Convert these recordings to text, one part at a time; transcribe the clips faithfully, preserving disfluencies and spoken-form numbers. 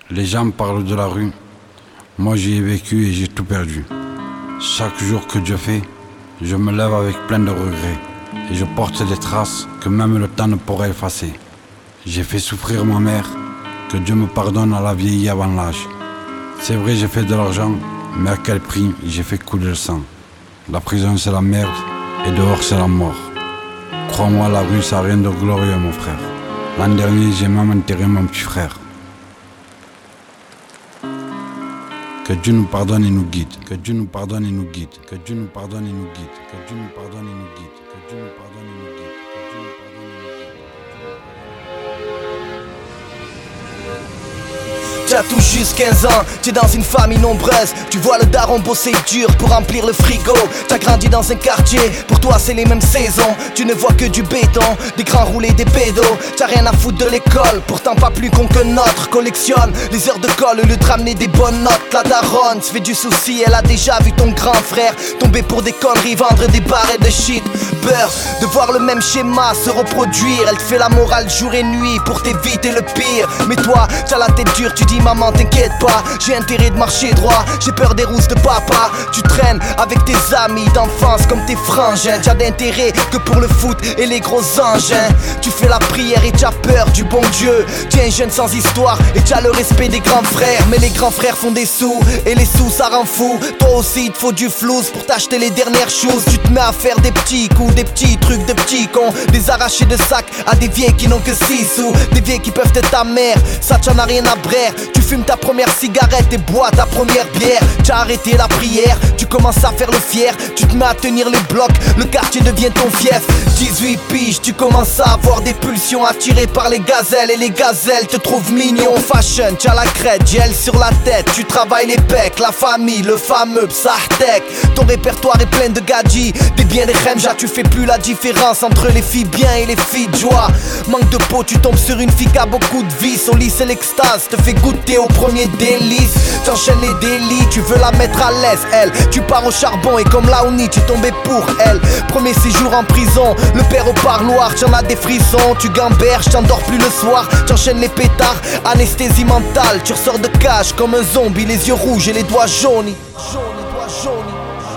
Les gens me parlent de la rue. Moi j'y ai vécu et j'ai tout perdu. Chaque jour que Dieu fait, je me lève avec plein de regrets. Et je porte des traces que même le temps ne pourra effacer. J'ai fait souffrir ma mère, que Dieu me pardonne à la vieillie avant l'âge. C'est vrai j'ai fait de l'argent, mais à quel prix j'ai fait couler le sang. La prison c'est la merde et dehors c'est la mort. Crois-moi, la rue ça a rien de glorieux mon frère. L'an dernier j'ai même enterré mon petit frère. Que Dieu nous pardonne et nous guide. Que Dieu nous pardonne et nous guide. Que Dieu nous pardonne et nous guide. Que Dieu nous pardonne et nous guide. Que Dieu nous pardonne et nous guide. Que Dieu nous pardonne et nous guide. T'as tout juste quinze ans, t'es dans une famille nombreuse. Tu vois le daron bosser dur pour remplir le frigo. T'as grandi dans un quartier, pour toi c'est les mêmes saisons. Tu ne vois que du béton, des grands roulés, des pédos. T'as rien à foutre de l'école, pourtant pas plus con que notre. Collectionne les heures de colle, au lieu de ramener des bonnes notes. La daronne se fait du souci, elle a déjà vu ton grand frère tomber pour des conneries, vendre des barrettes de shit. Peur de voir le même schéma se reproduire. Elle te fait la morale jour et nuit pour t'éviter le pire. Mais toi, t'as la tête dure, tu dis maman t'inquiète pas, j'ai intérêt de marcher droit, j'ai peur des rousses de papa. Tu traînes avec tes amis d'enfance comme tes frangins. T'as d'intérêt que pour le foot et les gros engins. Tu fais la prière et t'as peur du bon Dieu. Tu es un jeune sans histoire et t'as le respect des grands frères. Mais les grands frères font des sous et les sous ça rend fou. Toi aussi il te faut du flouze pour t'acheter les dernières choses. Tu te mets à faire des petits coups, des petits trucs de petits cons. Des arrachés de sacs à des vieilles qui n'ont que six sous. Des vieilles qui peuvent être ta mère, ça t'en a rien à braire. Tu fumes ta première cigarette et bois ta première bière. Tu as arrêté la prière, tu commences à faire le fier. Tu te mets à tenir les blocs, le quartier devient ton fief. Dix-huit piges, tu commences à avoir des pulsions, attiré par les gazelles. Et les gazelles te trouvent mignon. Fashion, tu as la crête, gel sur la tête. Tu travailles les pecs, la famille, le fameux Psartek. Ton répertoire est plein de gadgets, des biens, des remjas. Tu fais plus la différence entre les filles bien et les filles de joie. Manque de peau, tu tombes sur une fille qui a beaucoup de vices. Au lit c'est l'extase, te fait goûter au premier délice. T'enchaînes les délits, tu veux la mettre à l'aise elle. Tu pars au charbon et comme Laouni tu tombais pour elle. Premier séjour en prison, le père au parloir. T'en as des frissons, tu gamberges, t'endors plus le soir. T'enchaînes les pétards, anesthésie mentale. Tu ressors de cage comme un zombie, les yeux rouges et les doigts jaunis. Jaunis, doigts jaunis.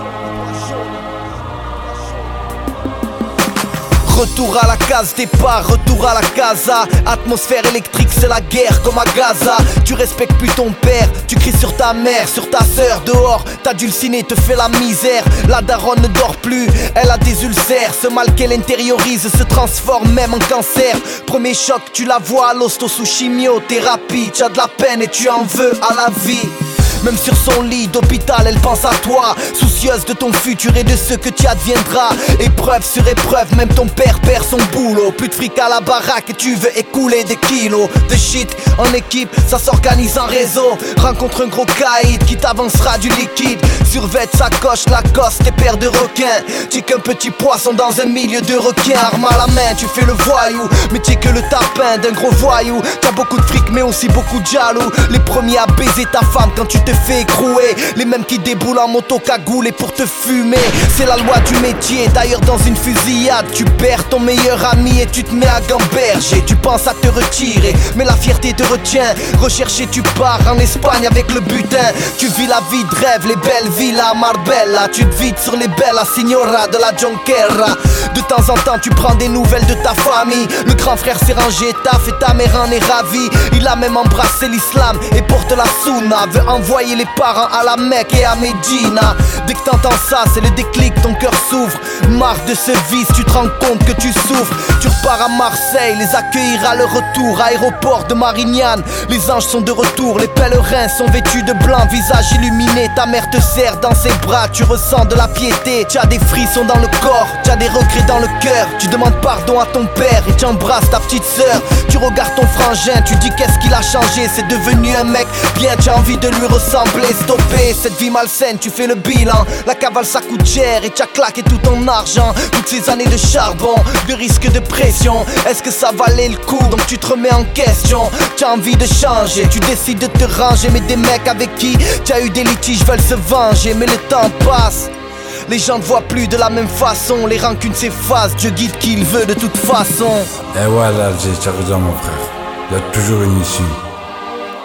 Retour à la case départ, retour à la casa. Atmosphère électrique, c'est la guerre comme à Gaza. Tu respectes plus ton père, tu cries sur ta mère, sur ta sœur. Dehors, ta dulcinée te fait la misère. La daronne ne dort plus, elle a des ulcères. Ce mal qu'elle intériorise se transforme même en cancer. Premier choc, tu la vois à l'hosto sous chimiothérapie. Tu as de la peine et tu en veux à la vie. Même sur son lit d'hôpital, elle pense à toi. Soucieuse de ton futur et de ce que tu adviendras. Épreuve sur épreuve, même ton père perd son boulot. Plus de fric à la baraque et tu veux écouler des kilos de shit en équipe, ça s'organise en réseau. Rencontre un gros caïd qui t'avancera du liquide. Survêt, sacoche, Lacoste et paire de requins. T'es qu'un petit poisson dans un milieu de requins. Arme à la main, tu fais le voyou, mais t'es que le tapin d'un gros voyou. T'as beaucoup de fric mais aussi beaucoup de jaloux. Les premiers à baiser ta femme quand tu te fais écrouer. Les mêmes qui déboulent en moto cagoulés pour te fumer. C'est la loi du métier, d'ailleurs dans une fusillade tu perds ton meilleur ami et tu te mets à gamberger. Tu penses à te retirer, mais la fierté te retient. Rechercher, tu pars en Espagne avec le butin. Tu vis la vie de rêve, les belles villas à Marbella. Tu te vides sur les belles signora de la Jonquera. De temps en temps tu prends des nouvelles de ta famille. Le grand frère s'est rangé, taf et ta mère en est ravie. Il a même embrassé l'islam et porte la sunna. Veut envoyer les parents à la Mecque et à Médina. Dès que t'entends ça, c'est le déclic, ton cœur s'ouvre. Marre de ce vice, tu te rends compte que tu souffres. Tu repars à Marseille, les accueillir à leur retour. Aéroport de Marignane, les anges sont de retour. Les pèlerins sont vêtus de blanc, visage illuminé. Ta mère te serre dans ses bras, tu ressens de la piété. Tu as des frissons dans le corps, tu as des regrets dans le cœur. Tu demandes pardon à ton père et tu embrasses ta petite sœur. Tu regardes ton frangin, tu dis qu'est-ce qu'il a changé. C'est devenu un mec bien, tu as envie de lui ressembler. Stopper cette vie malsaine, tu fais le bilan. La cavale ça coûte cher et tu as claqué tout ton argent. Toutes ces années de charbon, de risque, de pression. Est-ce que ça valait le coup? Donc tu te remets en question. Tu as envie de changer, tu décides de te ranger. Mais des mecs avec qui tu as eu des litiges veulent se venger. Mais le temps passe, les gens ne voient plus de la même façon. Les rancunes s'effacent, Dieu guide qui il veut de toute façon. Eh ouais, là, j'ai raison mon frère. Il y a toujours une issue.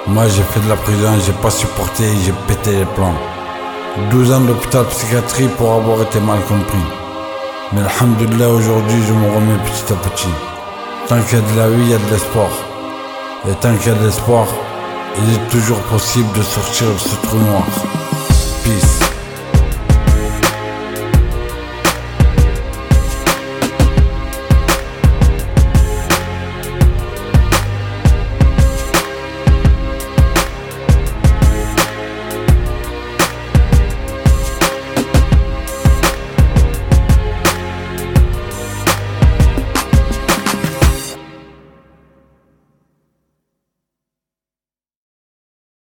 Moi j'ai fait de la prison, j'ai pas supporté, j'ai pété les plombs. douze ans d'hôpital psychiatrie pour avoir été mal compris. Mais alhamdoulilah, aujourd'hui je me remets petit à petit. Tant qu'il y a de la vie, il y a de l'espoir. Et tant qu'il y a de l'espoir, il est toujours possible de sortir de ce trou noir. Peace.